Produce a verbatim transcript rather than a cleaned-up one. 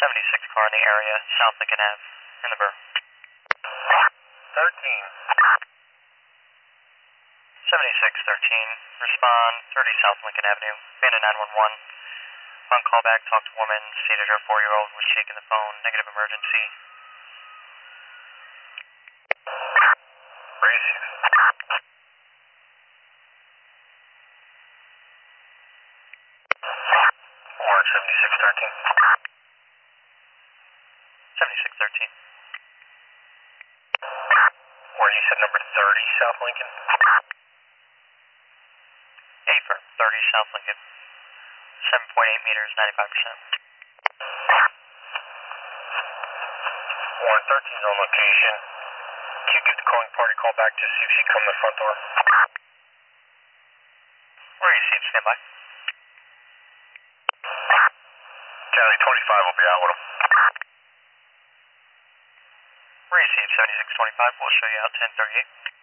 seventy-six car in the area, South Lincoln Ave, in the Burr. thirteen. seventy-six thirteen, respond thirty South Lincoln Avenue, Bandit nine one one. On callback, talked to woman, stated her four-year-old was shaking the phone, negative emergency. Receive. Warren seventy-six thirteen. seventy-six thirteen. Warren, you said number thirty South Lincoln? A for thirty South Lincoln. seven point eight meters, ninety-five percent. Warren thirteen's on location. Can you give the calling party call back to see if she can come to the front door? Where are you seeing? Stand by. Charlie twenty-five will be out with him. Where are you seeing? seventy-six twenty-five, we'll show you out ten thirty-eight.